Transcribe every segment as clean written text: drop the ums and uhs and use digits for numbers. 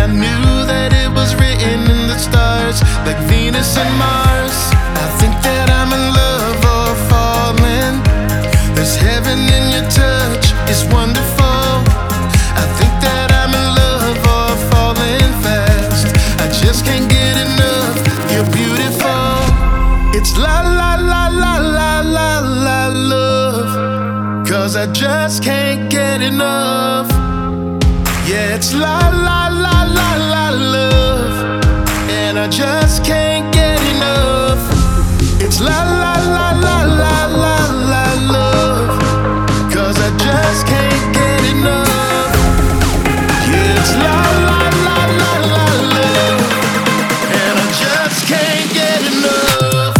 knew that it was written in the stars, like Venus and Mars. I think that I'm in love or falling. There's heaven in your touch, it's wonderful. I think that I'm in love or falling fast. I just can't get enough, you're beautiful. It's la la la la la la la love, 'cause I just can't get enough. Yeah, it's la la la la la love, and I just can't get enough. It's la la la la la la la love, 'cause I just can't get enough. Yeah, it's la la la la la love, and I just can't get enough.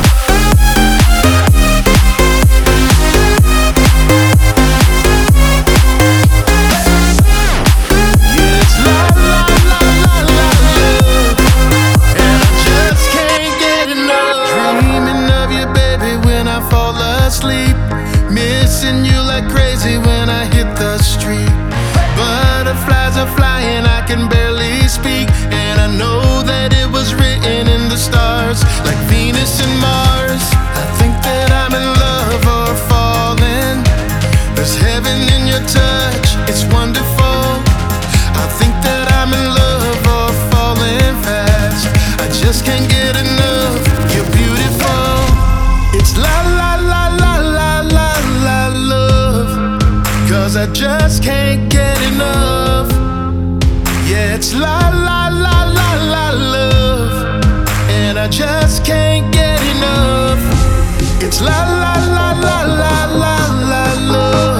Sleep, missing you like crazy when I hit the street. Butterflies are flying, I can barely speak, and I know that it was written in the stars, like Venus and Mars. I think that I'm in love or falling. There's heaven in your touch, it's wonderful. I think that I'm in love or falling fast. I just can't get enough, you're beautiful. It's la la la la la la la love, 'cause I just can't get enough. Yeah, it's la la la la la love, and I just can't get enough. It's la la la la la la la love.